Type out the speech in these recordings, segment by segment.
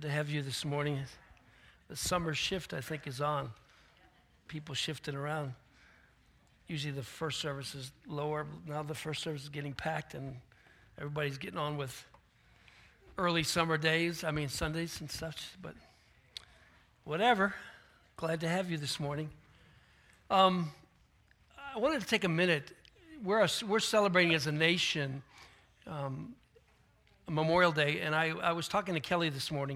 Good to have you this morning. The summer shift, I think, is on. People shifting around. Usually the first service is lower. Now the first service is getting packed, and everybody's getting on with early summer days. Sundays and such. But whatever. Glad to have you this morning. I wanted to take a minute. We're celebrating as a nation Memorial Day, and I was talking to Kelly this morning.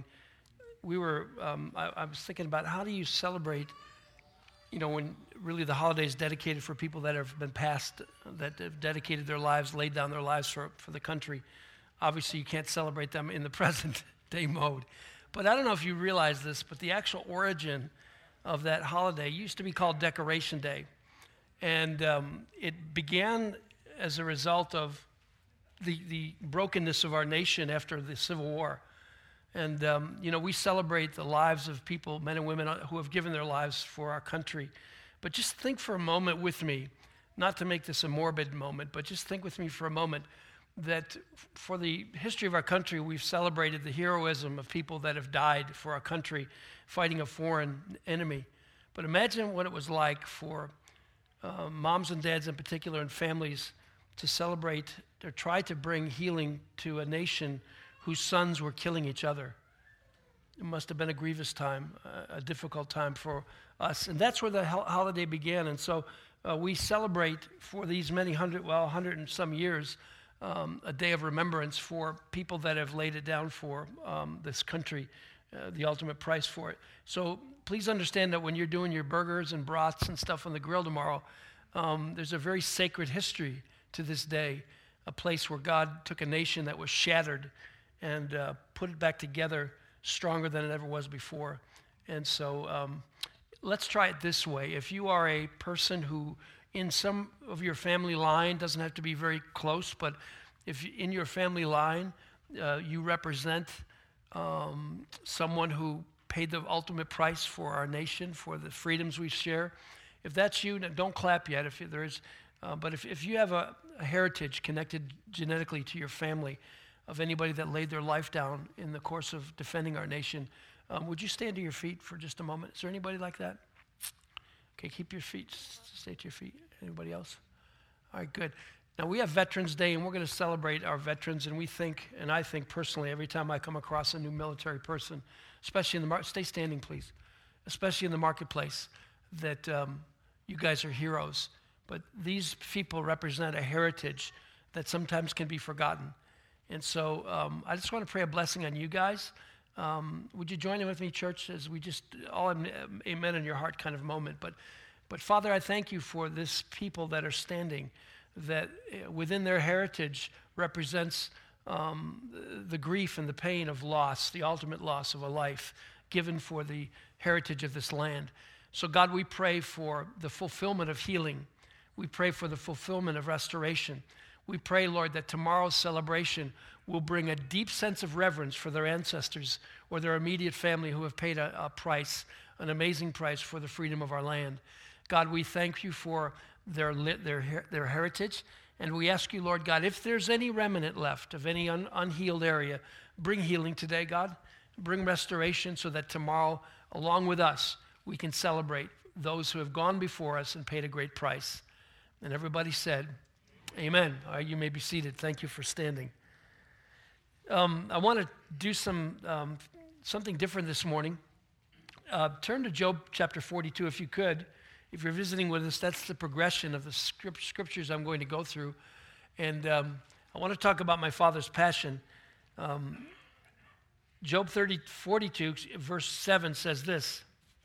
I was thinking about how do you celebrate, when really the holiday is dedicated for people that have been passed, that have dedicated their lives, laid down their lives for the country. Obviously, you can't celebrate them in the present day mode. But I don't know if you realize this, but the actual origin of that holiday used to be called Decoration Day. And it began as a result of the brokenness of our nation after the Civil War. And, we celebrate the lives of people, men and women who have given their lives for our country. But just think for a moment with me, not to make this a morbid moment, but just think with me for a moment that for the history of our country, we've celebrated the heroism of people that have died for our country fighting a foreign enemy. But imagine what it was like for moms and dads in particular and families to celebrate or try to bring healing to a nation whose sons were killing each other. It must have been a grievous time, a difficult time for us. And that's where the holiday began. And so we celebrate for these 100 and some years, a day of remembrance for people that have laid it down for this country, the ultimate price for it. So please understand that when you're doing your burgers and brats and stuff on the grill tomorrow, there's a very sacred history to this day, a place where God took a nation that was shattered and put it back together stronger than it ever was before. And so let's try it this way. If you are a person who in some of your family line, doesn't have to be very close, but if in your family line you represent someone who paid the ultimate price for our nation, for the freedoms we share, if that's you, don't clap yet. If there is, but if you have a heritage connected genetically to your family of anybody that laid their life down in the course of defending our nation, would you stand to your feet for just a moment? Is there anybody like that? Okay, keep your feet, stay to your feet. Anybody else? All right, good. Now we have Veterans Day, and we're going to celebrate our veterans, and I think personally, every time I come across a new military person, especially in the stay standing, please, especially in the marketplace, that you guys are heroes. But these people represent a heritage that sometimes can be forgotten. And so I just want to pray a blessing on you guys. Would you join in with me, church, as we just all amen in your heart kind of moment. But Father, I thank you for this people that are standing, that within their heritage represents the grief and the pain of loss, the ultimate loss of a life given for the heritage of this land. So God, we pray for the fulfillment of healing. We pray for the fulfillment of restoration. We pray, Lord, that tomorrow's celebration will bring a deep sense of reverence for their ancestors or their immediate family who have paid a price, an amazing price for the freedom of our land. God, we thank you for their heritage, and we ask you, Lord God, if there's any remnant left of any unhealed area, bring healing today, God. Bring restoration so that tomorrow, along with us, we can celebrate those who have gone before us and paid a great price. And everybody said, amen. All right, you may be seated. Thank you for standing. I want to do something different this morning. Turn to Job chapter 42 if you could. If you're visiting with us, that's the progression of the scriptures I'm going to go through. And I want to talk about my father's passion. Job 42, verse 7 says this.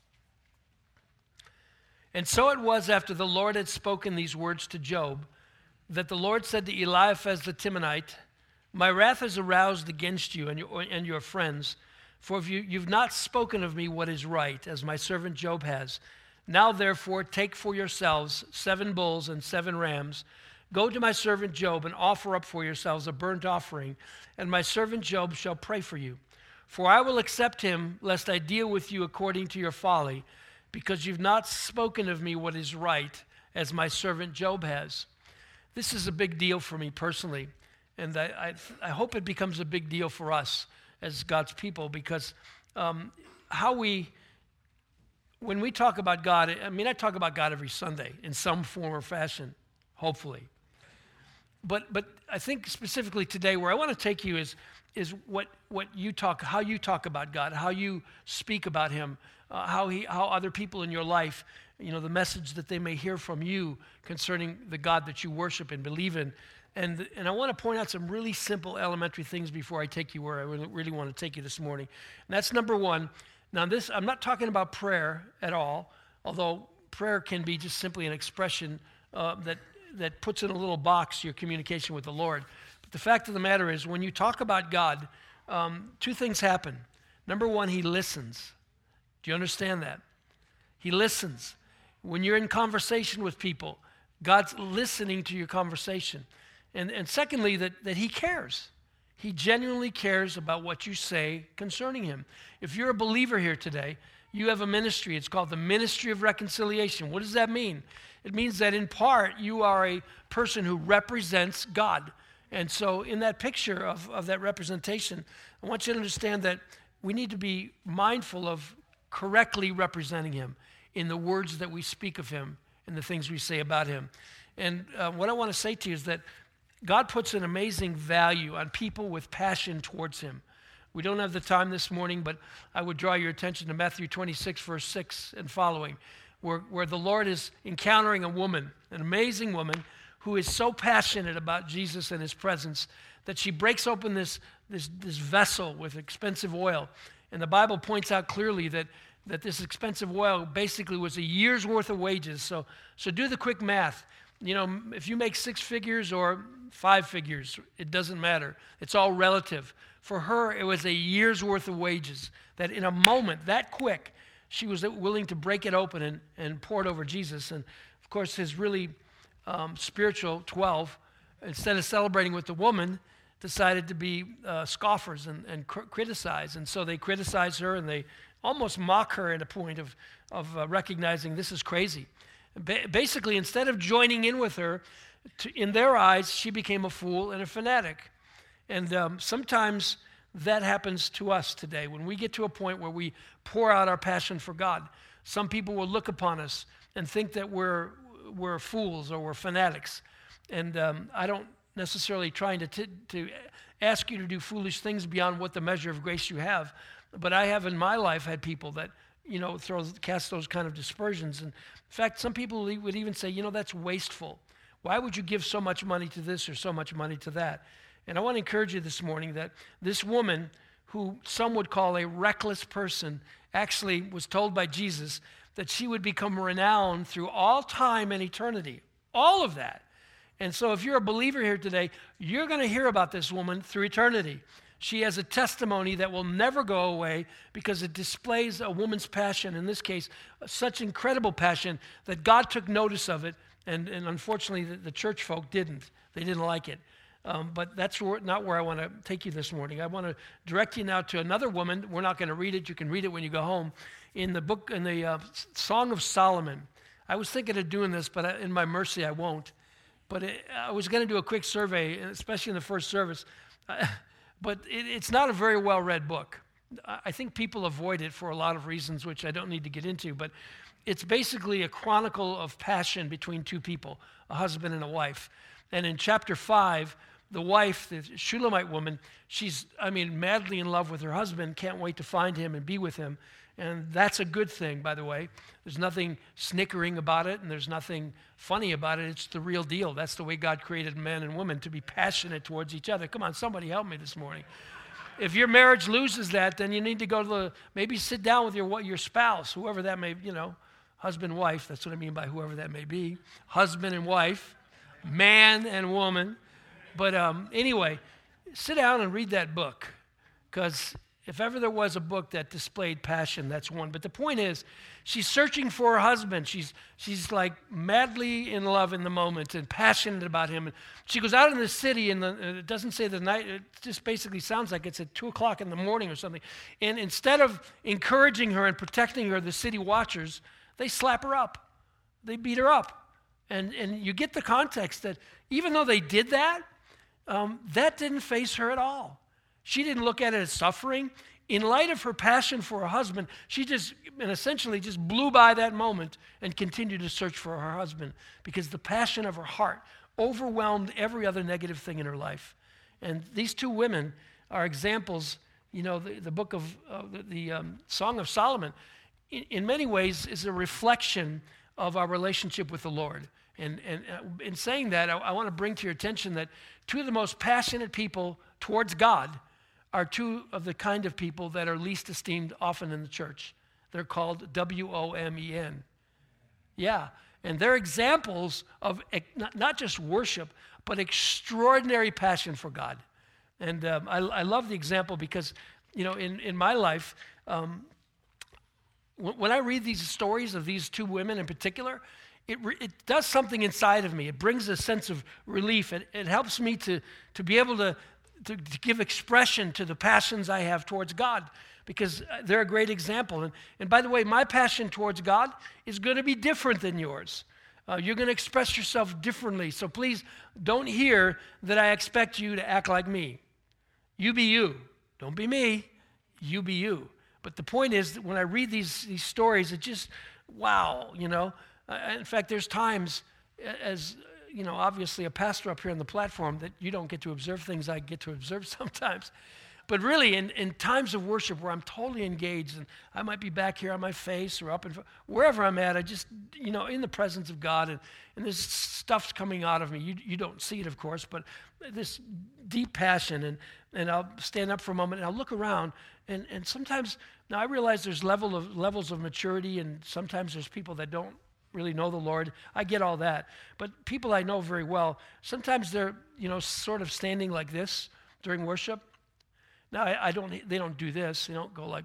And so it was after the Lord had spoken these words to Job, that the Lord said to Eliphaz the Temanite, my wrath is aroused against you and your friends, for if you've not spoken of me what is right, as my servant Job has. Now therefore take for yourselves 7 bulls and 7 rams. Go to my servant Job and offer up for yourselves a burnt offering, and my servant Job shall pray for you. For I will accept him, lest I deal with you according to your folly, because you've not spoken of me what is right, as my servant Job has. This is a big deal for me personally, and I hope it becomes a big deal for us as God's people, because when we talk about God, I mean, I talk about God every Sunday in some form or fashion, hopefully. But I think specifically today, where I want to take you is how you talk about God, how you speak about Him, how other people in your life, the message that they may hear from you concerning the God that you worship and believe in. And I want to point out some really simple, elementary things before I take you where I really want to take you this morning. And that's number one. Now, I'm not talking about prayer at all, although prayer can be just simply an expression that puts in a little box your communication with the Lord. But the fact of the matter is, when you talk about God, two things happen. Number one, He listens. Do you understand that? He listens. When you're in conversation with people, God's listening to your conversation. And secondly, that He cares. He genuinely cares about what you say concerning Him. If you're a believer here today, you have a ministry. It's called the Ministry of Reconciliation. What does that mean? It means that in part, you are a person who represents God. And so in that picture of that representation, I want you to understand that we need to be mindful of correctly representing Him in the words that we speak of Him and the things we say about Him. And what I want to say to you is that God puts an amazing value on people with passion towards Him. We don't have the time this morning, but I would draw your attention to Matthew 26, verse 6 and following, where the Lord is encountering a woman, an amazing woman, who is so passionate about Jesus and His presence that she breaks open this vessel with expensive oil. And the Bible points out clearly that this expensive oil basically was a year's worth of wages. So do the quick math. If you make 6 figures or 5 figures, it doesn't matter. It's all relative. For her, it was a year's worth of wages that in a moment, that quick, she was willing to break it open and pour it over Jesus. And, of course, his really spiritual 12, instead of celebrating with the woman, decided to be scoffers and criticize. And so they criticize her and they almost mock her at a point of recognizing this is crazy. Basically, instead of joining in with her, in their eyes, she became a fool and a fanatic. And sometimes that happens to us today. When we get to a point where we pour out our passion for God, some people will look upon us and think that we're fools or we're fanatics. And I don't necessarily trying to ask you to do foolish things beyond what the measure of grace you have, but I have in my life had people that cast those kind of dispersions. And in fact, some people would even say, that's wasteful. Why would you give so much money to this or so much money to that? And I want to encourage you this morning that this woman, who some would call a reckless person, actually was told by Jesus that she would become renowned through all time and eternity. All of that. And so if you're a believer here today, you're going to hear about this woman through eternity. She has a testimony that will never go away because it displays a woman's passion, in this case, such incredible passion that God took notice of it, and unfortunately the church folk didn't. They didn't like it. But that's not where I want to take you this morning. I want to direct you now to another woman. We're not going to read it. You can read it when you go home. In the Song of Solomon. I was thinking of doing this, but in my mercy I won't. But I was going to do a quick survey, especially in the first service. But it's not a very well-read book. I think people avoid it for a lot of reasons, which I don't need to get into. But it's basically a chronicle of passion between two people, a husband and a wife. And in chapter 5, the wife, the Shulamite woman, she's, madly in love with her husband, can't wait to find him and be with him. And that's a good thing, by the way. There's nothing snickering about it, and there's nothing funny about it. It's the real deal. That's the way God created man and woman, to be passionate towards each other. Come on, somebody help me this morning. If your marriage loses that, then you need to go to maybe sit down with your spouse, whoever that may, husband, wife. That's what I mean by whoever that may be. Husband and wife, man and woman. But anyway, sit down and read that book, because if ever there was a book that displayed passion, that's one. But the point is, she's searching for her husband. She's like madly in love in the moment and passionate about him. And she goes out in the city, and it doesn't say the night. It just basically sounds like it's at 2 o'clock in the morning or something. And instead of encouraging her and protecting her, the city watchers, they slap her up. They beat her up. And you get the context that even though they did that, that didn't faze her at all. She didn't look at it as suffering. In light of her passion for her husband, she just and essentially just blew by that moment and continued to search for her husband because the passion of her heart overwhelmed every other negative thing in her life. And these two women are examples. You know, the book of the Song of Solomon, in many ways, is a reflection of our relationship with the Lord. And in saying that, I want to bring to your attention that two of the most passionate people towards God are two of the kind of people that are least esteemed often in the church. They're called WOMEN. Yeah, and they're examples of not just worship, but extraordinary passion for God. And I love the example because, you know, in my life, when I read these stories of these two women in particular, it does something inside of me. It brings a sense of relief. It helps me to be able to give expression to the passions I have towards God because they're a great example. And by the way, my passion towards God is going to be different than yours. You're going to express yourself differently. So please don't hear that I expect you to act like me. You be you. Don't be me. You be you. But the point is that when I read these stories, it just, wow, you know. In fact, there's times, as you know, obviously a pastor up here on the platform, that you don't get to observe things I get to observe sometimes. But really, in times of worship where I'm totally engaged, and I might be back here on my face or up in wherever I'm at, I just, you know, in the presence of God, and this stuff's coming out of me. You don't see it, of course, but this deep passion, and I'll stand up for a moment, and I'll look around, and sometimes, now I realize there's levels of maturity, and sometimes there's people that don't really know the Lord. I get all that. But people I know very well, sometimes they're, you know, sort of standing like this during worship. Now, they don't do this. They don't go like,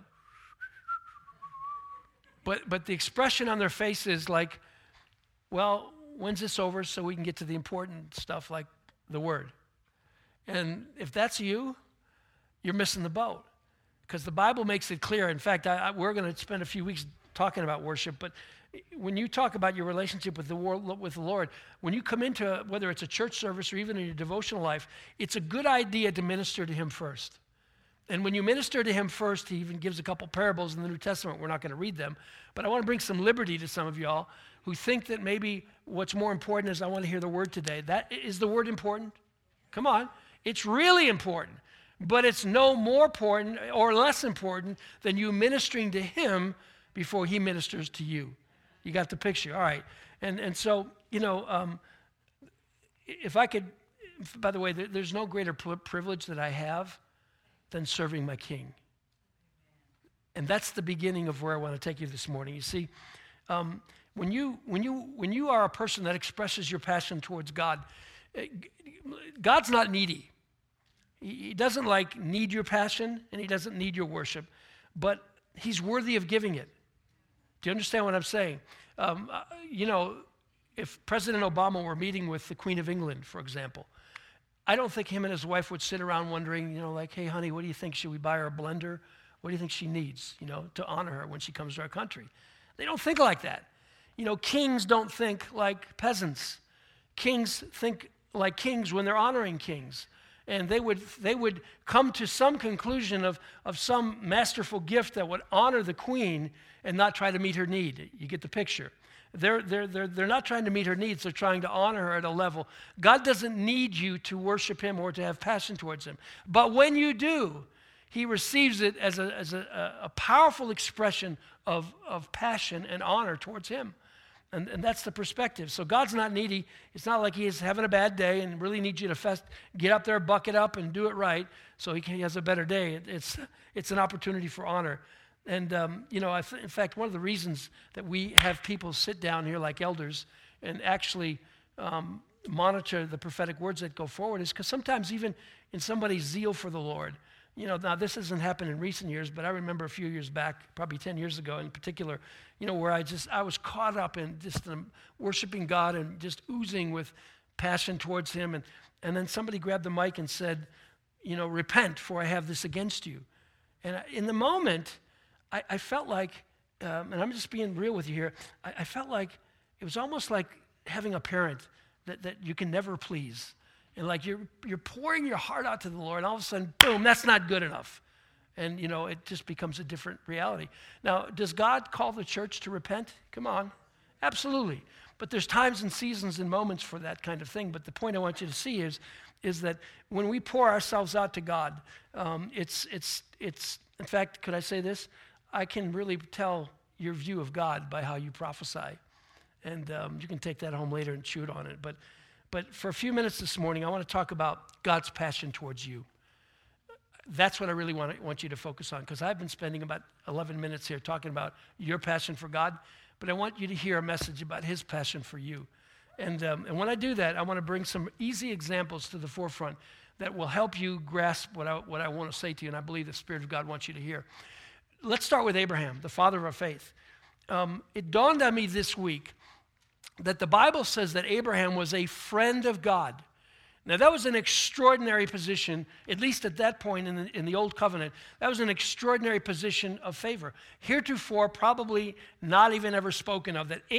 but the expression on their face is like, well, when's this over so we can get to the important stuff like the Word? And if that's you, you're missing the boat because the Bible makes it clear. In fact, we're going to spend a few weeks talking about worship, but when you talk about your relationship with the Lord, when you come into, whether it's a church service or even in your devotional life, it's a good idea to minister to Him first. And when you minister to Him first, He even gives a couple parables in the New Testament. We're not going to read them, but I want to bring some liberty to some of y'all who think that maybe what's more important is I want to hear the Word today. Is the Word important? Come on. It's really important, but it's no more important or less important than you ministering to Him before He ministers to you. You got the picture. All right. And so, you know, if I could, by the way, there's no greater privilege that I have than serving my King. And that's the beginning of where I want to take you this morning. You see, when you are a person that expresses your passion towards God, God's not needy. He doesn't need your passion, and He doesn't need your worship, but He's worthy of giving it. Do you understand what I'm saying? You know, if President Obama were meeting with the Queen of England, for example, I don't think him and his wife would sit around wondering, you know, like, hey, honey, what do you think? Should we buy her a blender? What do you think she needs, you know, to honor her when she comes to our country? They don't think like that. You know, kings don't think like peasants. Kings think like kings when they're honoring kings. And they would come to some conclusion of some masterful gift that would honor the queen and not try to meet her need. You get the picture. They're not trying to meet her needs. They're trying to honor her at a level. God doesn't need you to worship Him or to have passion towards Him. But when you do, He receives it as a powerful expression of passion and honor towards Him. And that's the perspective. So God's not needy. It's not like He is having a bad day and really needs you to get up there, buck it up, and do it right so He has a better day. It's an opportunity for honor. And, you know, in fact, one of the reasons that we have people sit down here like elders and actually monitor the prophetic words that go forward is because sometimes even in somebody's zeal for the Lord, you know, now this hasn't happened in recent years, but I remember a few years back, probably 10 years ago in particular, you know, where I was caught up in just worshiping God and just oozing with passion towards Him. And then somebody grabbed the mic and said, you know, repent, for I have this against you. And in the moment, I felt like, and I'm just being real with you here, I felt like it was almost like having a parent that you can never please. And like you're pouring your heart out to the Lord, and all of a sudden, boom, that's not good enough. And, it just becomes a different reality. Now, does God call the church to repent? Come on. Absolutely. But there's times and seasons and moments for that kind of thing. But the point I want you to see is that when we pour ourselves out to God, it's in fact, could I say this? I can really tell your view of God by how you prophesy. And you can take that home later and chew it on it. But for a few minutes this morning, I want to talk about God's passion towards you. That's what I really want you to focus on, because I've been spending about 11 minutes here talking about your passion for God, but I want you to hear a message about his passion for you. And when I do that, I want to bring some easy examples to the forefront that will help you grasp what I want to say to you, and I believe the Spirit of God wants you to hear. Let's start with Abraham, the father of our faith. It dawned on me this week that the Bible says that Abraham was a friend of God. Now, that was an extraordinary position, at least at that point in the Old Covenant. That was an extraordinary position of favor. Heretofore, probably not even ever spoken of, that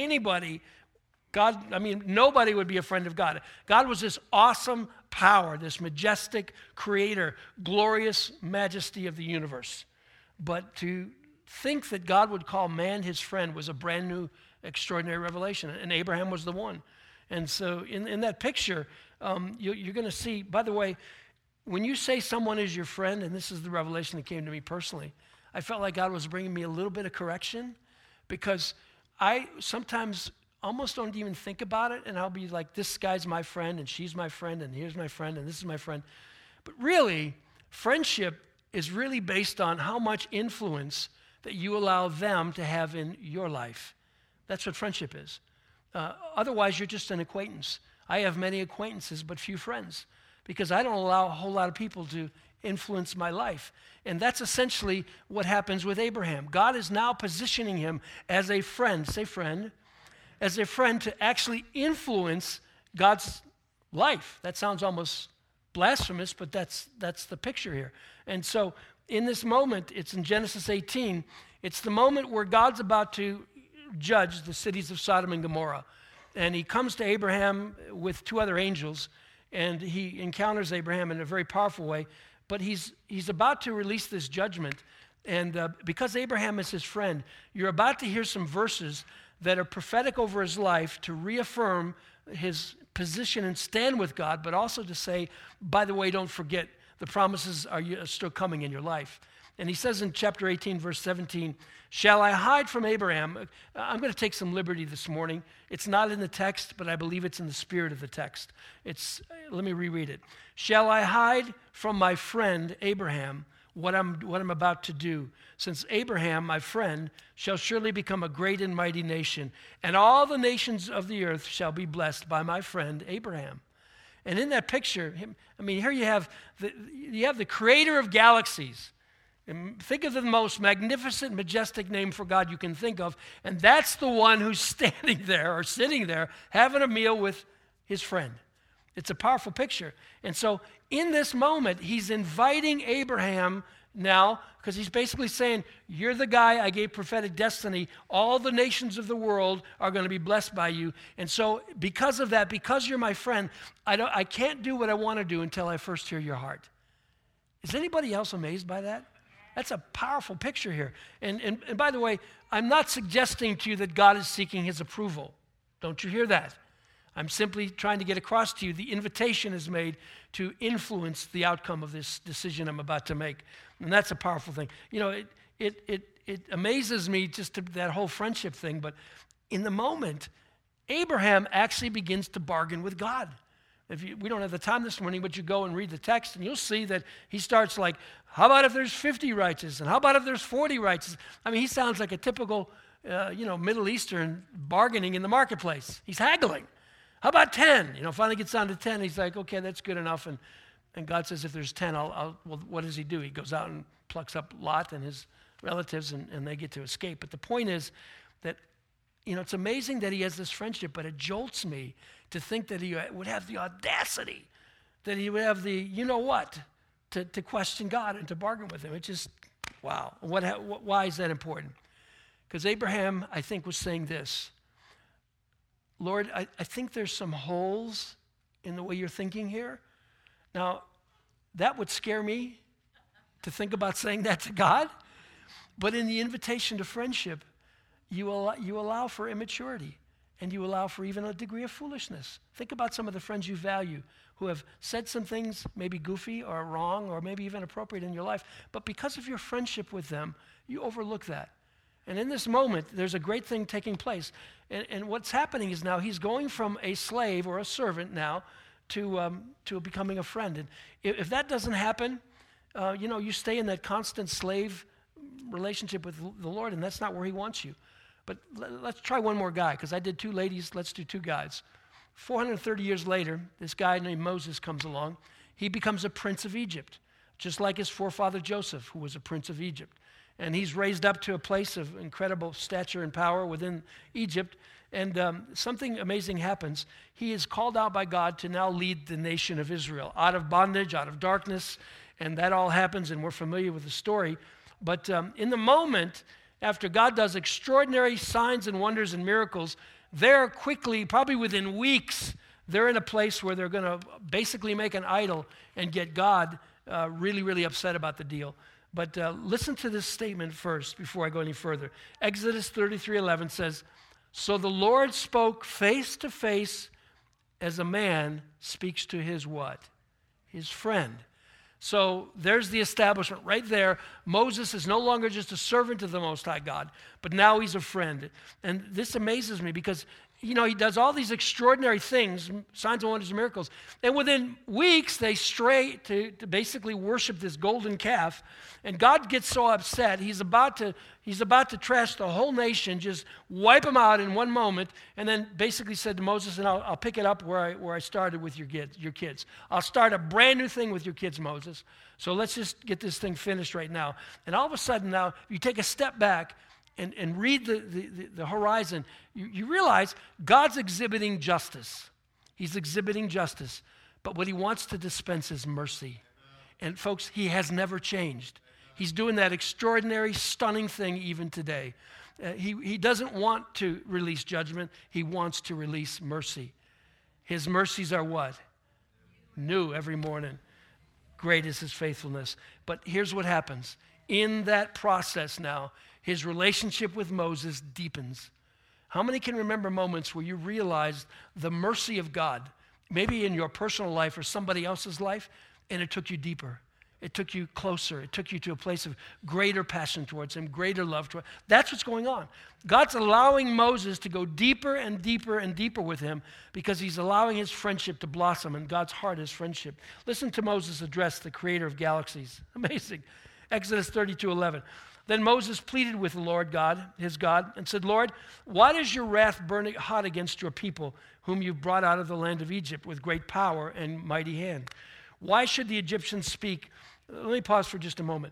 nobody would be a friend of God. God was this awesome power, this majestic creator, glorious majesty of the universe. But to think that God would call man his friend was a brand new, extraordinary revelation, and Abraham was the one. And so in that picture, you're going to see, by the way, when you say someone is your friend, and this is the revelation that came to me personally, I felt like God was bringing me a little bit of correction, because I sometimes almost don't even think about it, and I'll be like, this guy's my friend, and she's my friend, and here's my friend, and this is my friend. But really, friendship is really based on how much influence that you allow them to have in your life. That's what friendship is. Otherwise, you're just an acquaintance. I have many acquaintances, but few friends, because I don't allow a whole lot of people to influence my life. And that's essentially what happens with Abraham. God is now positioning him as a friend, say friend, as a friend to actually influence God's life. That sounds almost blasphemous, but that's the picture here. And so in this moment, it's in Genesis 18, it's the moment where God's about to judge the cities of Sodom and Gomorrah. And he comes to Abraham with two other angels, and he encounters Abraham in a very powerful way. But he's about to release this judgment. And because Abraham is his friend, you're about to hear some verses that are prophetic over his life to reaffirm his position and stand with God, but also to say, by the way, don't forget, the promises are still coming in your life. And he says in chapter 18, verse 17, shall I hide from Abraham? I'm going to take some liberty this morning. It's not in the text, but I believe it's in the spirit of the text. Let me reread it. Shall I hide from my friend Abraham what I'm about to do? Since Abraham, my friend, shall surely become a great and mighty nation, and all the nations of the earth shall be blessed by my friend Abraham. And in that picture, here you have the creator of galaxies. And think of the most magnificent, majestic name for God you can think of, and that's the one who's standing there or sitting there having a meal with his friend. It's a powerful picture. And so in this moment, he's inviting Abraham now, because he's basically saying, you're the guy I gave prophetic destiny. All the nations of the world are going to be blessed by you. And so because of that, because you're my friend, I can't do what I want to do until I first hear your heart. Is anybody else amazed by that? That's a powerful picture here. And by the way, I'm not suggesting to you that God is seeking his approval. Don't you hear that? I'm simply trying to get across to you the invitation is made to influence the outcome of this decision I'm about to make. And that's a powerful thing. It amazes me just that whole friendship thing, but in the moment, Abraham actually begins to bargain with God. We don't have the time this morning, but you go and read the text, and you'll see that he starts like, how about if there's 50 righteous? And how about if there's 40 righteous? He sounds like a typical, Middle Eastern bargaining in the marketplace. He's haggling. How about 10? Finally gets down to 10. He's like, okay, that's good enough. And God says, if there's 10, well, what does he do? He goes out and plucks up Lot and his relatives, and they get to escape. But the point is that, it's amazing that he has this friendship, but it jolts me to think that he would have the audacity, that he would have the to question God and to bargain with him. It's just, wow. Why is that important? Because Abraham, I think, was saying this, Lord, I think there's some holes in the way you're thinking here, Now, that would scare me to think about saying that to God. But in the invitation to friendship, you allow for immaturity, and you allow for even a degree of foolishness. Think about some of the friends you value who have said some things maybe goofy or wrong or maybe even appropriate in your life, but because of your friendship with them, you overlook that. And in this moment, there's a great thing taking place. And what's happening is now he's going from a slave or a servant now to becoming a friend. And if that doesn't happen, you stay in that constant slave relationship with the Lord, and that's not where he wants you. But let's try one more guy, because I did two ladies, let's do two guys. 430 years later, this guy named Moses comes along. He becomes a prince of Egypt, just like his forefather Joseph, who was a prince of Egypt. And he's raised up to a place of incredible stature and power within Egypt. And something amazing happens. He is called out by God to now lead the nation of Israel out of bondage, out of darkness. And that all happens, and we're familiar with the story. But in the moment, after God does extraordinary signs and wonders and miracles, they're quickly, probably within weeks, they're in a place where they're going to basically make an idol and get God really, really upset about the deal. But listen to this statement first before I go any further. Exodus 33:11 says, "So the Lord spoke face to face as a man speaks to his what? His friend." So there's the establishment right there. Moses is no longer just a servant of the Most High God, but now he's a friend. And this amazes me because, he does all these extraordinary things, signs and wonders and miracles. And within weeks, they stray to basically worship this golden calf. And God gets so upset, he's about to trash the whole nation, just wipe them out in one moment, and then basically said to Moses, and I'll pick it up where I started with your kids. I'll start a brand new thing with your kids, Moses. So let's just get this thing finished right now. And all of a sudden now, you take a step back and read the horizon, you realize God's exhibiting justice. He's exhibiting justice. But what he wants to dispense is mercy. And folks, he has never changed. He's doing that extraordinary, stunning thing even today. He doesn't want to release judgment. He wants to release mercy. His mercies are what? New every morning. Great is his faithfulness. But here's what happens. In that process now, his relationship with Moses deepens. How many can remember moments where you realized the mercy of God, maybe in your personal life or somebody else's life, and it took you deeper? It took you closer. It took you to a place of greater passion towards him, greater love towards him. That's what's going on. God's allowing Moses to go deeper and deeper and deeper with him because he's allowing his friendship to blossom, and God's heart is friendship. Listen to Moses address the creator of galaxies. Amazing. Exodus 32:11. Then Moses pleaded with the Lord God, his God, and said, "Lord, why does your wrath burn hot against your people, whom you've brought out of the land of Egypt with great power and mighty hand? Why should the Egyptians speak?" Let me pause for just a moment.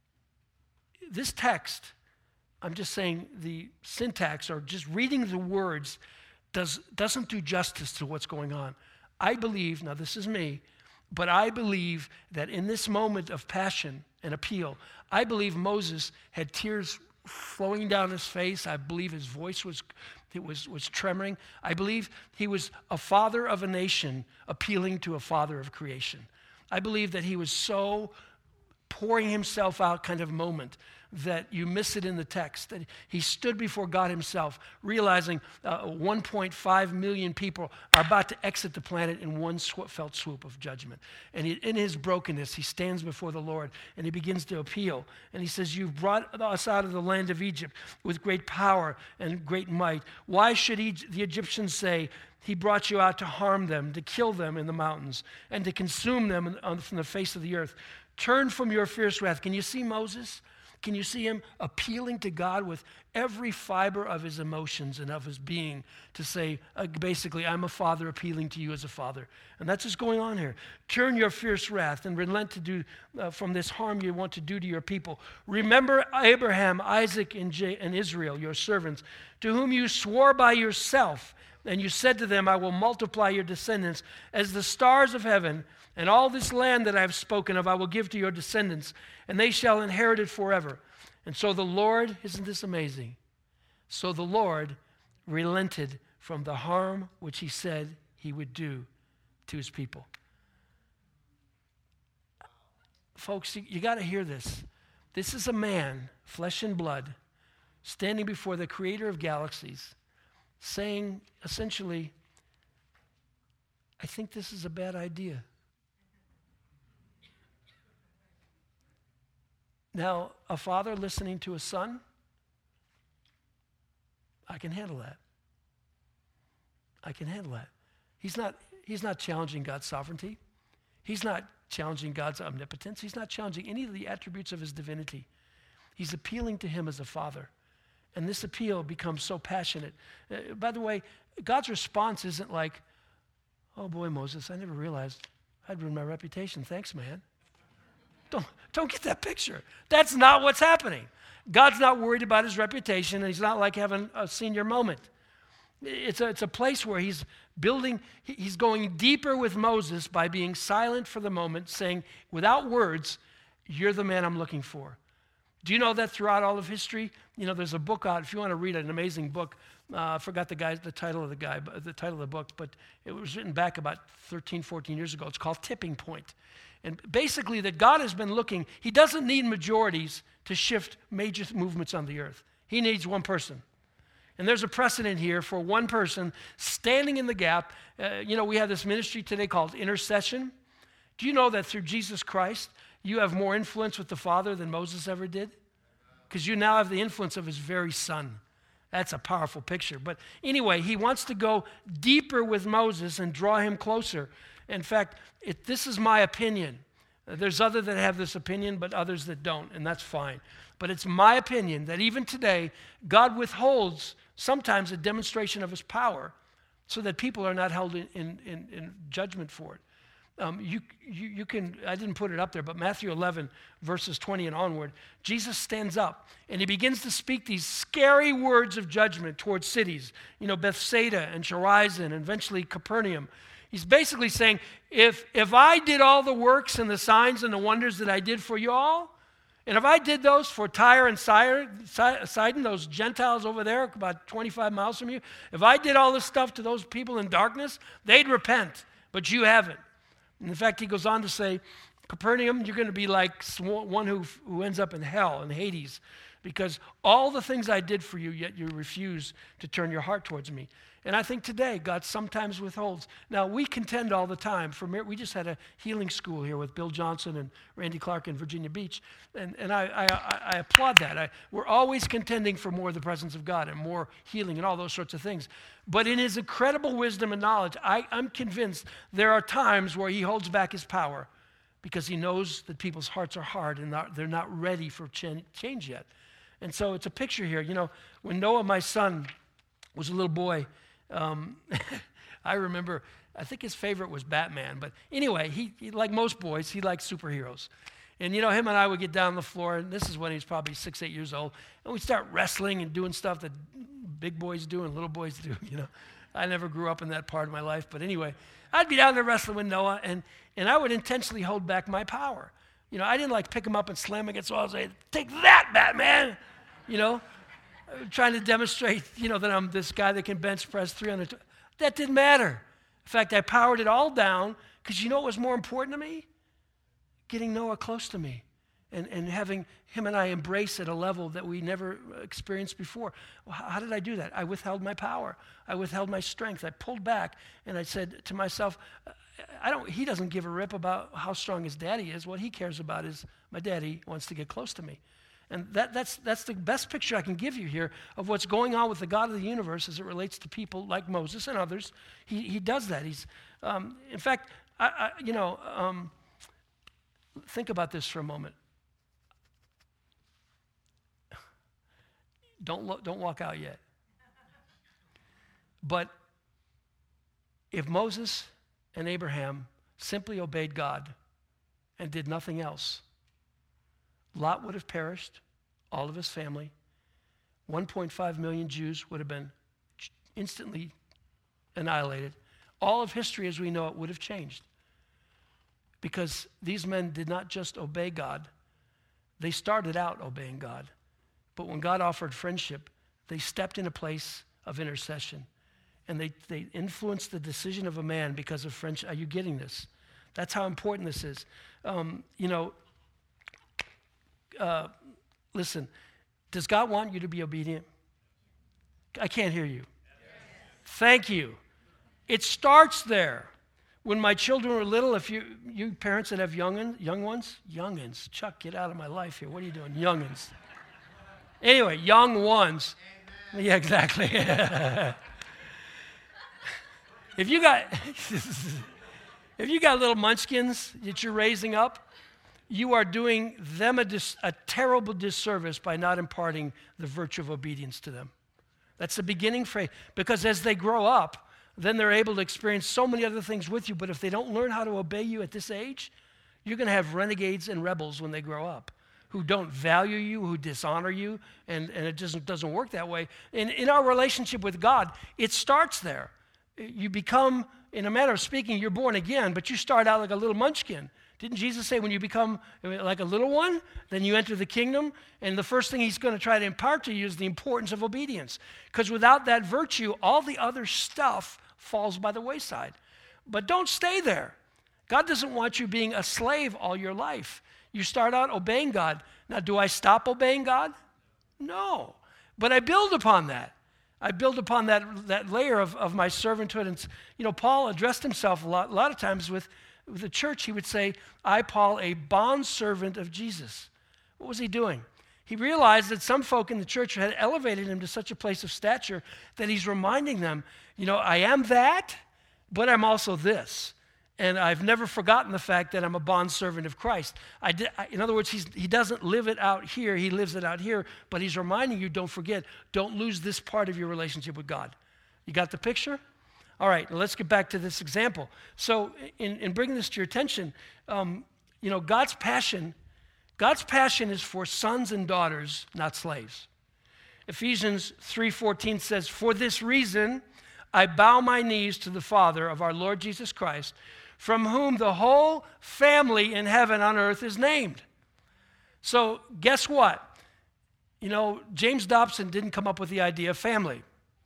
This text, I'm just saying the syntax or just reading the words doesn't do justice to what's going on. I believe, now this is me, but I believe that in this moment of passion and appeal, I believe Moses had tears flowing down his face. I believe his voice was tremoring. I believe he was a father of a nation appealing to a father of creation. I believe that he was so pouring himself out kind of moment that you miss it in the text, that he stood before God himself, realizing 1.5 million people are about to exit the planet in one felt swoop of judgment. And in his brokenness, he stands before the Lord, and he begins to appeal. And he says, "You've brought us out of the land of Egypt with great power and great might. Why should the Egyptians say, 'He brought you out to harm them, to kill them in the mountains, and to consume them from the face of the earth? Turn from your fierce wrath.'" Can you see Moses? Can you see him appealing to God with every fiber of his emotions and of his being to say, basically, "I'm a father appealing to you as a father." And that's what's going on here. Turn your fierce wrath and relent to do from this harm you want to do to your people. Remember Abraham, Isaac, and Israel, your servants, to whom you swore by yourself, and you said to them, "I will multiply your descendants as the stars of heaven, and all this land that I have spoken of I will give to your descendants, and they shall inherit it forever." And so the Lord, isn't this amazing? So the Lord relented from the harm which he said he would do to his people. folks, you got to hear this. This is a man, flesh and blood, standing before the creator of galaxies, saying essentially, I think this is a bad idea. Now, a father listening to a son, I can handle that. I can handle that. He's not challenging God's sovereignty. He's not challenging God's omnipotence. He's not challenging any of the attributes of his divinity. He's appealing to him as a father. And this appeal becomes so passionate. By the way, God's response isn't like, oh boy, Moses, I never realized I'd ruined my reputation. Thanks, man. Don't get that picture. That's not what's happening. God's not worried about his reputation, and he's not like having a senior moment. It's a place where he's going deeper with Moses by being silent for the moment, saying, without words, you're the man I'm looking for. Do you know that throughout all of history, there's a book out, if you want to read an amazing book, I forgot the title of the book, but it was written back about 13, 14 years ago. It's called Tipping Point. And basically that God has been looking, he doesn't need majorities to shift major movements on the earth. He needs one person. And there's a precedent here for one person standing in the gap. We have this ministry today called intercession. Do you know that through Jesus Christ, you have more influence with the Father than Moses ever did? Because you now have the influence of his very son. That's a powerful picture. But anyway, he wants to go deeper with Moses and draw him closer. In fact, this is my opinion. There's others that have this opinion, but others that don't, and that's fine. But it's my opinion that even today, God withholds sometimes a demonstration of his power so that people are not held in judgment for it. You can, I didn't put it up there, but Matthew 11, verses 20 and onward, Jesus stands up and he begins to speak these scary words of judgment towards cities, Bethsaida and Chorazin and eventually Capernaum. He's basically saying, if I did all the works and the signs and the wonders that I did for you all, and if I did those for Tyre and Sidon, those Gentiles over there about 25 miles from you, if I did all this stuff to those people in darkness, they'd repent, but you haven't. And in fact, he goes on to say, Capernaum, you're going to be like one who ends up in hell, in Hades, because all the things I did for you, yet you refuse to turn your heart towards me. And I think today, God sometimes withholds. Now, we contend all the time. We just had a healing school here with Bill Johnson and Randy Clark in Virginia Beach, and I applaud that. We're always contending for more of the presence of God and more healing and all those sorts of things. But in his incredible wisdom and knowledge, I'm convinced there are times where he holds back his power because he knows that people's hearts are hard and they're not ready for change yet. And so it's a picture here. When Noah, my son, was a little boy, I remember, I think his favorite was Batman. But anyway, he like most boys, he liked superheroes. And him and I would get down on the floor, and this is when he was probably 6, 8 years old, and we'd start wrestling and doing stuff that big boys do and little boys do, I never grew up in that part of my life. But anyway, I'd be down there wrestling with Noah, and I would intentionally hold back my power. I didn't like pick him up and slam him against the wall and say, take that, Batman, trying to demonstrate, that I'm this guy that can bench press 300. That didn't matter. In fact, I powered it all down because what was more important to me? Getting Noah close to me and having him and I embrace at a level that we never experienced before. Well, how did I do that? I withheld my power. I withheld my strength. I pulled back and I said to myself, he doesn't give a rip about how strong his daddy is. What he cares about is my daddy wants to get close to me. And that's the best picture I can give you here of what's going on with the God of the universe as it relates to people like Moses and others. He does that. He's, in fact, think about this for a moment. Don't walk out yet. But if Moses and Abraham simply obeyed God and did nothing else, Lot would have perished, all of his family. 1.5 million Jews would have been instantly annihilated. All of history as we know it would have changed. Because these men did not just obey God, they started out obeying God. But when God offered friendship, they stepped in a place of intercession. And they influenced the decision of a man because of friendship. Are you getting this? That's how important this is. Listen, does God want you to be obedient? I can't hear you. Thank you. It starts there. When my children were little, if you parents that have youngins, Chuck, get out of my life here. What are you doing? Youngins. Anyway, young ones. Amen. Yeah, exactly. If you got little munchkins that you're raising up, you are doing them a terrible disservice by not imparting the virtue of obedience to them. That's the beginning phrase. Because as they grow up, then they're able to experience so many other things with you. But if they don't learn how to obey you at this age, you're going to have renegades and rebels when they grow up who don't value you, who dishonor you, and it just doesn't work that way. In our relationship with God, it starts there. You become, in a manner of speaking, you're born again, but you start out like a little munchkin. Didn't Jesus say when you become like a little one, then you enter the kingdom? And the first thing he's going to try to impart to you is the importance of obedience. Because without that virtue, all the other stuff falls by the wayside. But don't stay there. God doesn't want you being a slave all your life. You start out obeying God. Now, do I stop obeying God? No. But I build upon that. I build upon that layer of my servanthood. And, Paul addressed himself a lot of times with the church. He would say, I, Paul, a bondservant of Jesus. What was he doing? He realized that some folk in the church had elevated him to such a place of stature that he's reminding them, I am that, but I'm also this. And I've never forgotten the fact that I'm a bondservant of Christ. In other words, he doesn't live it out here. He lives it out here. But he's reminding you, don't forget, don't lose this part of your relationship with God. You got the picture? All right, let's get back to this example. So in bringing this to your attention, God's passion is for sons and daughters, not slaves. Ephesians 3:14 says, for this reason I bow my knees to the Father of our Lord Jesus Christ, from whom the whole family in heaven on earth is named. So guess what? James Dobson didn't come up with the idea of family.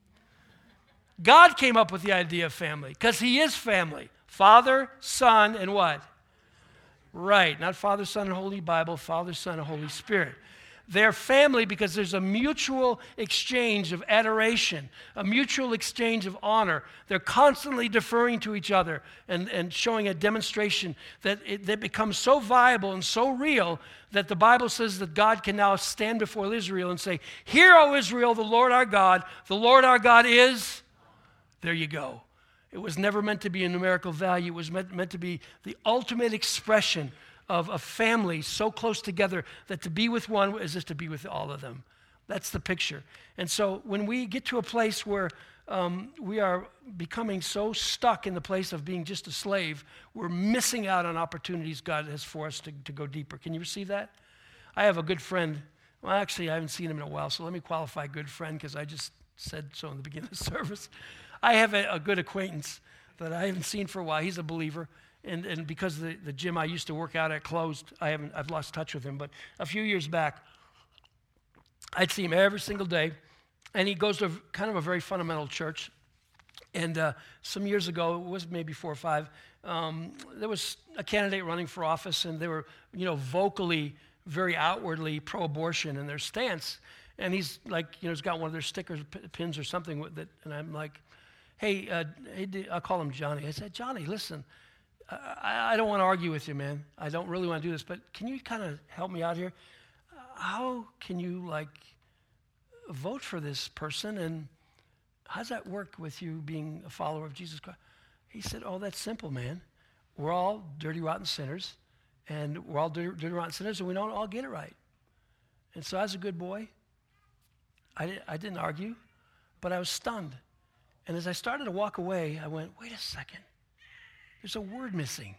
God came up with the idea of family because he is family. Father, Son, and what? Right, not Father, Son, and Holy Bible, Father, Son, and Holy Spirit. They're family because there's a mutual exchange of adoration, a mutual exchange of honor. They're constantly deferring to each other and showing a demonstration that it becomes so viable and so real that the Bible says that God can now stand before Israel and say, hear, O Israel, the Lord our God is, there you go. It was never meant to be a numerical value. It was meant to be the ultimate expression of a family so close together that to be with one is just to be with all of them. That's the picture. And so when we get to a place where we are becoming so stuck in the place of being just a slave, we're missing out on opportunities God has for us to go deeper. Can you receive that? I have a good friend. Well, actually, I haven't seen him in a while, so let me qualify good friend because I just said so in the beginning of the service. I have a good acquaintance that I haven't seen for a while. He's a believer. And because the gym I used to work out at closed, I've lost touch with him. But a few years back, I'd see him every single day, and he goes to kind of a very fundamental church. And some years ago, it was maybe 4 or 5, there was a candidate running for office, and they were, vocally, very outwardly pro-abortion in their stance. And he's like, he's got one of their stickers, pins or something with it, and I'm like, hey, I'll call him Johnny. I said, Johnny, listen. I don't want to argue with you, man. I don't really want to do this, but can you kind of help me out here? How can you, vote for this person, and how does that work with you being a follower of Jesus Christ? He said, that's simple, man. We're all dirty, rotten sinners, and we don't all get it right. And so I was a good boy. I didn't argue, but I was stunned. And as I started to walk away, I went, wait a second. There's a word missing.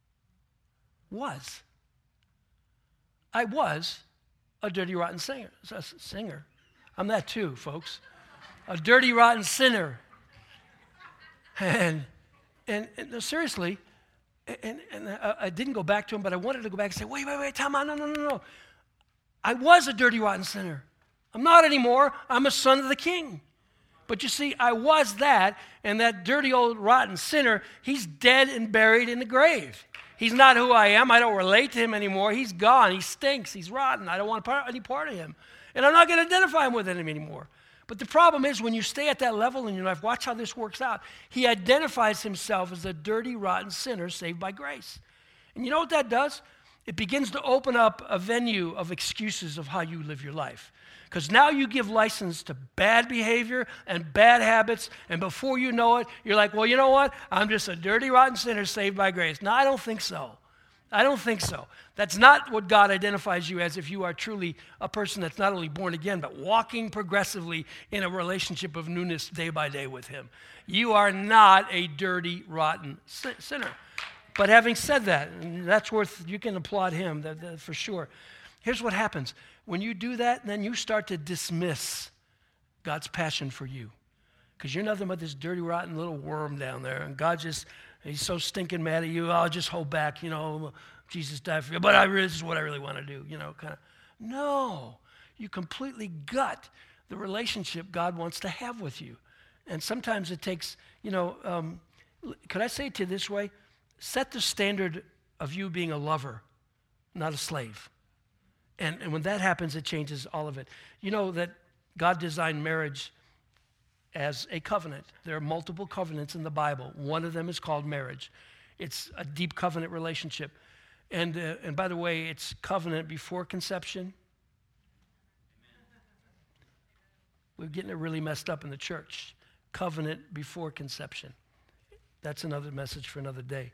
Was. I was a dirty, rotten singer. I'm that too, folks. A dirty, rotten sinner. And no, seriously, and I didn't go back to him, but I wanted to go back and say, wait, time out, no. I was a dirty, rotten sinner. I'm not anymore. I'm a son of the King. But you see, I was that, and that dirty old rotten sinner, he's dead and buried in the grave. He's not who I am. I don't relate to him anymore. He's gone. He stinks. He's rotten. I don't want any part of him. And I'm not going to identify him with him anymore. But the problem is when you stay at that level in your life, watch how this works out. He identifies himself as a dirty, rotten sinner saved by grace. And you know what that does? It begins to open up a venue of excuses of how you live your life. Because now you give license to bad behavior and bad habits, and before you know it, you're like, well, you know what? I'm just a dirty, rotten sinner saved by grace. No, I don't think so. I don't think so. That's not what God identifies you as if you are truly a person that's not only born again, but walking progressively in a relationship of newness day by day with him. You are not a dirty, rotten sinner. But having said that, and that's worth, you can applaud him that for sure. Here's what happens. When you do that, then you start to dismiss God's passion for you. Because you're nothing but this dirty, rotten little worm down there. And God just, he's so stinking mad at you. I'll just hold back, Jesus died for you. But this is what I really want to do, kind of. No. You completely gut the relationship God wants to have with you. And sometimes it takes, could I say it to you this way? Set the standard of you being a lover, not a slave. And when that happens, it changes all of it. You know that God designed marriage as a covenant. There are multiple covenants in the Bible. One of them is called marriage. It's a deep covenant relationship. And by the way, it's covenant before conception. We're getting it really messed up in the church. Covenant before conception. That's another message for another day.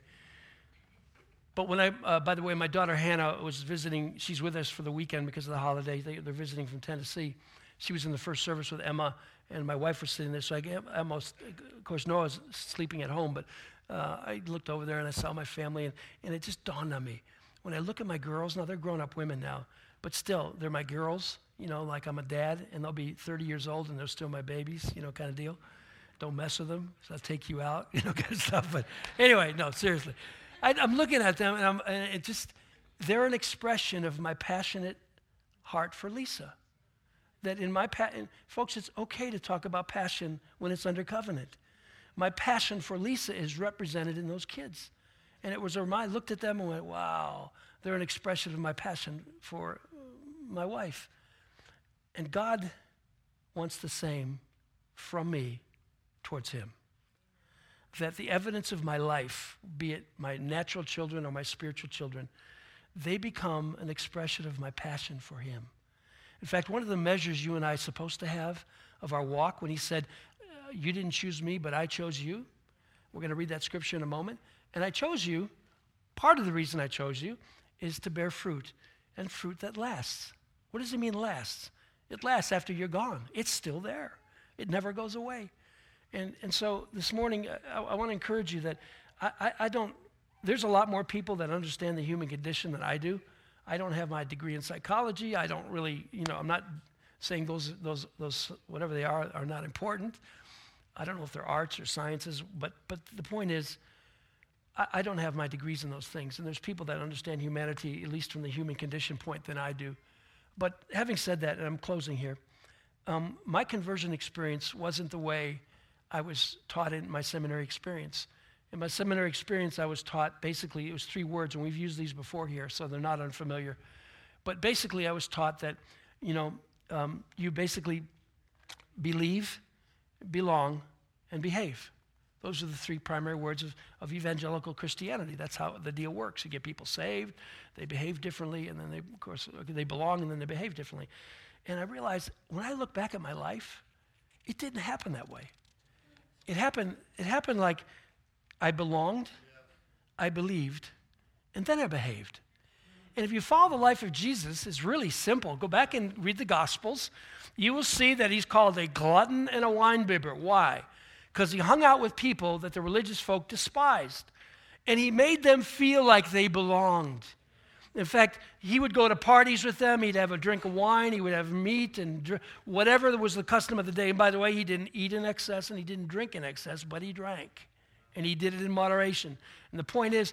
But when by the way, my daughter Hannah was visiting. She's with us for the weekend because of the holiday. They're visiting from Tennessee. She was in the first service with Emma, and my wife was sitting there. So of course, Noah was sleeping at home, but I looked over there and I saw my family, and it just dawned on me. When I look at my girls, now they're grown-up women now, but still, they're my girls, like I'm a dad, and they'll be 30 years old, and they're still my babies, kind of deal. Don't mess with them, so I'll take you out, kind of stuff. But anyway, no, seriously. I'm looking at them, and they're an expression of my passionate heart for Lisa. That in my folks, it's okay to talk about passion when it's under covenant. My passion for Lisa is represented in those kids. And it was a reminder. I looked at them and went, wow, they're an expression of my passion for my wife. And God wants the same from me towards him. That the evidence of my life, be it my natural children or my spiritual children, they become an expression of my passion for him. In fact, one of the measures you and I are supposed to have of our walk, when he said, you didn't choose me, but I chose you. We're going to read that scripture in a moment. And I chose you. Part of the reason I chose you is to bear fruit, and fruit that lasts. What does it mean lasts? It lasts after you're gone. It's still there. It never goes away. And so this morning, I want to encourage you that there's a lot more people that understand the human condition than I do. I don't have my degree in psychology. I don't really, I'm not saying those whatever they are not important. I don't know if they're arts or sciences, but the point is, I don't have my degrees in those things. And there's people that understand humanity, at least from the human condition point, than I do. But having said that, and I'm closing here, my conversion experience wasn't the way I was taught in my seminary experience. In my seminary experience, I was taught, basically, it was 3 words, and we've used these before here, so they're not unfamiliar. But basically, I was taught that, you basically believe, belong, and behave. Those are the 3 primary words of evangelical Christianity. That's how the deal works. You get people saved, they behave differently, and then they belong, and then they behave differently. And I realized, when I look back at my life, it didn't happen that way. It happened like I belonged, I believed, and then I behaved. And if you follow the life of Jesus, it's really simple. Go back and read the Gospels. You will see that he's called a glutton and a winebibber. Why? Because he hung out with people that the religious folk despised. And he made them feel like they belonged. In fact, he would go to parties with them. He'd have a drink of wine. He would have meat and whatever was the custom of the day. And by the way, he didn't eat in excess and he didn't drink in excess, but he drank. And he did it in moderation. And the point is,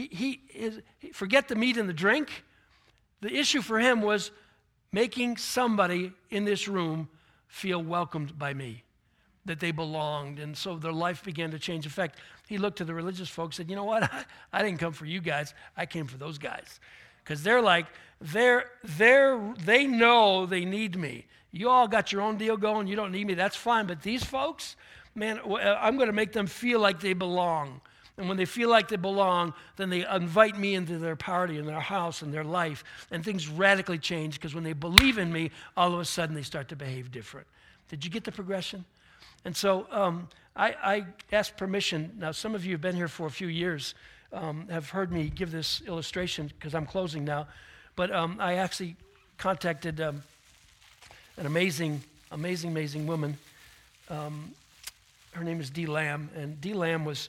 forget the meat and the drink. The issue for him was making somebody in this room feel welcomed by me. that they belonged. And so their life began to change. In fact, he looked to the religious folks and said, you know what? I didn't come for you guys. I came for those guys. Because they're like, they know they need me. You all got your own deal going. You don't need me. That's fine. But these folks, man, I'm going to make them feel like they belong. And when they feel like they belong, then they invite me into their party and their house and their life. And things radically change because when they believe in me, all of a sudden they start to behave different. Did you get the progression? And so I asked permission. Now, some of you have been here for a few years, have heard me give this illustration because I'm closing now. But I actually contacted an amazing woman. Her name is Dee Lamb. And Dee Lamb was,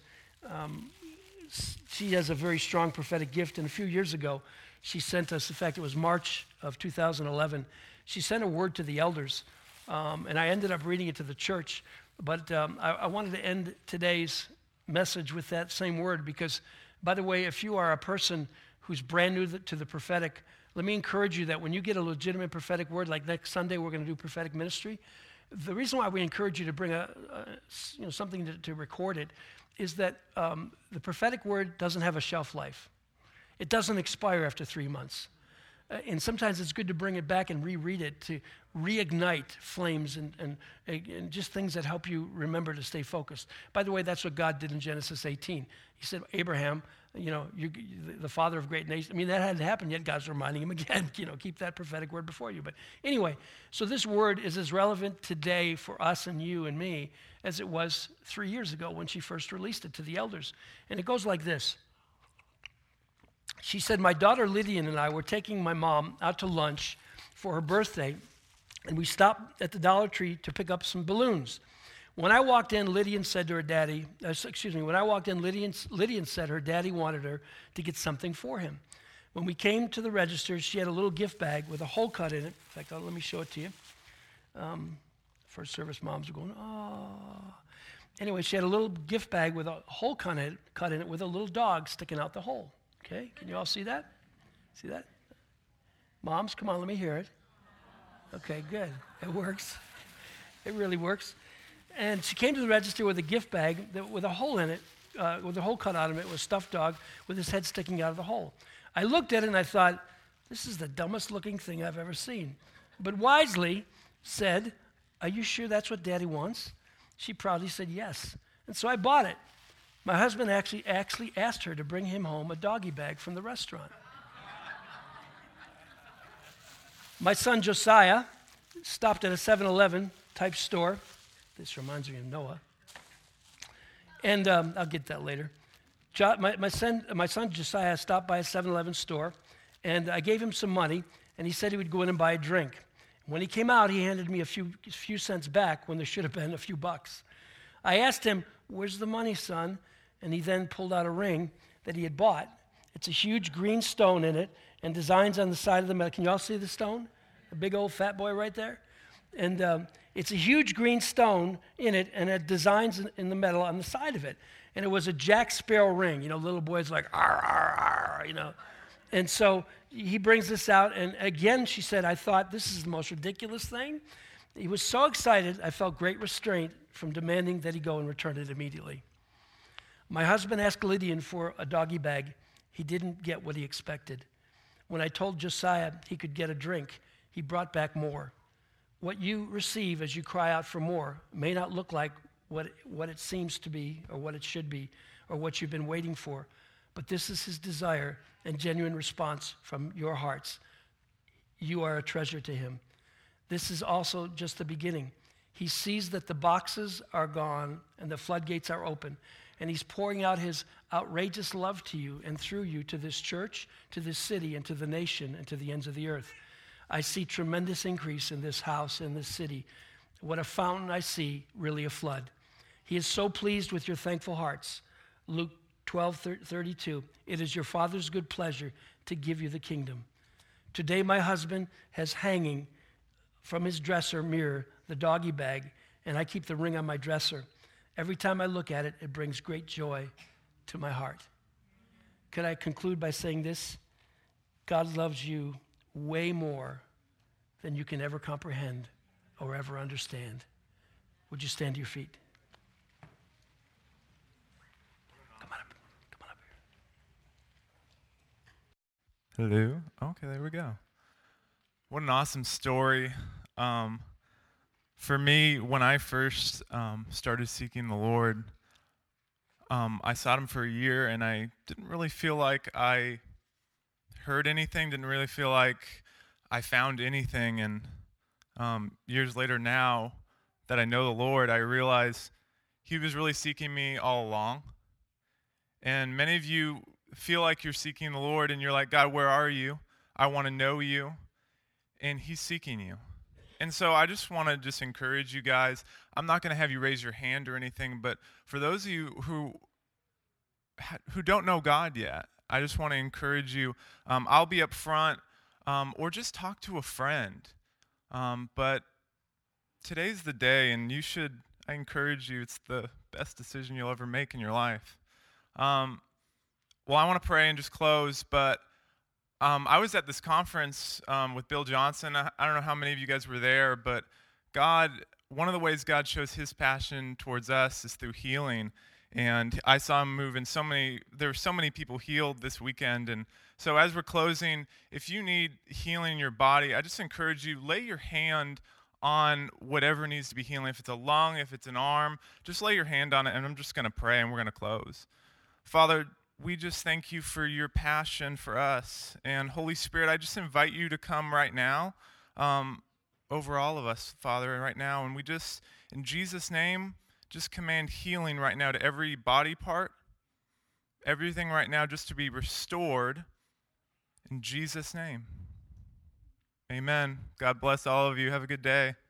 she has a very strong prophetic gift. And a few years ago, she sent us, in fact, it was March of 2011, she sent a word to the elders. And I ended up reading it to the church. But I wanted to end today's message with that same word because, by the way, if you are a person who's brand new to the prophetic, let me encourage you that when you get a legitimate prophetic word, like next Sunday we're going to do prophetic ministry, the reason why we encourage you to bring something to record it is that the prophetic word doesn't have a shelf life. It doesn't expire after 3 months. And sometimes it's good to bring it back and reread it to reignite flames and just things that help you remember to stay focused. By the way, that's what God did in Genesis 18. He said, Abraham, you're the father of great nations. I mean, that hadn't happened yet. God's reminding him again, keep that prophetic word before you. But anyway, so this word is as relevant today for us and you and me as it was 3 years ago when she first released it to the elders. And it goes like this. She said, my daughter Lydian and I were taking my mom out to lunch for her birthday, and we stopped at the Dollar Tree to pick up some balloons. When I walked in, Lydian said to her daddy, Lydian said her daddy wanted her to get something for him. When we came to the register, she had a little gift bag with a hole cut in it. In fact, let me show it to you. First service moms are going, oh. Anyway, she had a little gift bag with a hole cut in it with a little dog sticking out the hole. Okay, can you all see that? See that? Moms, come on, let me hear it. Okay, good. It works. It really works. And she came to the register with a gift bag with a hole in it, with a hole cut out of it, with a stuffed dog with his head sticking out of the hole. I looked at it and I thought, this is the dumbest looking thing I've ever seen. But wisely said, are you sure that's what Daddy wants? She proudly said yes. And so I bought it. My husband actually asked her to bring him home a doggy bag from the restaurant. My son Josiah stopped at a 7-Eleven type store. This reminds me of Noah. And I'll get that later. My son Josiah stopped by a 7-Eleven store, and I gave him some money, and he said he would go in and buy a drink. When he came out, he handed me a few cents back when there should have been a few bucks. I asked him, where's the money, son? And he then pulled out a ring that he had bought. It's a huge green stone in it and designs on the side of the metal. Can you all see the stone? A big old fat boy right there? And it's a huge green stone in it and it designs in the metal on the side of it. And it was a Jack Sparrow ring. Little boys like, arr, arr, arr, And so he brings this out. And again, she said, I thought this is the most ridiculous thing. He was so excited, I felt great restraint from demanding that he go and return it immediately. My husband asked Lydian for a doggy bag. He didn't get what he expected. When I told Josiah he could get a drink, he brought back more. What you receive as you cry out for more may not look like what it seems to be or what it should be or what you've been waiting for, but this is his desire and genuine response from your hearts. You are a treasure to him. This is also just the beginning. He sees that the boxes are gone and the floodgates are open. And he's pouring out his outrageous love to you and through you to this church, to this city, and to the nation, and to the ends of the earth. I see tremendous increase in this house, in this city. What a fountain I see, really a flood. He is so pleased with your thankful hearts. Luke 12:32. It is your Father's good pleasure to give you the kingdom. Today my husband has hanging from his dresser mirror the doggy bag, and I keep the ring on my dresser. Every time I look at it, it brings great joy to my heart. Could I conclude by saying this? God loves you way more than you can ever comprehend or ever understand. Would you stand to your feet? Come on up. Come on up here. Hello. Okay, there we go. What an awesome story. For me, when I first started seeking the Lord, I sought Him for a year, and I didn't really feel like I heard anything, didn't really feel like I found anything. And years later now that I know the Lord, I realize He was really seeking me all along. And many of you feel like you're seeking the Lord, and you're like, God, where are you? I want to know you. And He's seeking you. And so I just want to encourage you guys. I'm not going to have you raise your hand or anything, but for those of you who don't know God yet, I just want to encourage you. I'll be up front, or just talk to a friend. But today's the day, and I encourage you, it's the best decision you'll ever make in your life. Well, I want to pray and just close, but I was at this conference with Bill Johnson. I don't know how many of you guys were there, but one of the ways God shows His passion towards us is through healing. And I saw Him move in there were so many people healed this weekend. And so as we're closing, if you need healing in your body, I just encourage you, lay your hand on whatever needs to be healing. If it's a lung, if it's an arm, just lay your hand on it, and I'm just going to pray, and we're going to close. Father, we just thank you for your passion for us. And Holy Spirit, I just invite you to come right now over all of us, Father, right now. And we just, in Jesus' name, just command healing right now to every body part, everything right now just to be restored in Jesus' name. Amen. God bless all of you. Have a good day.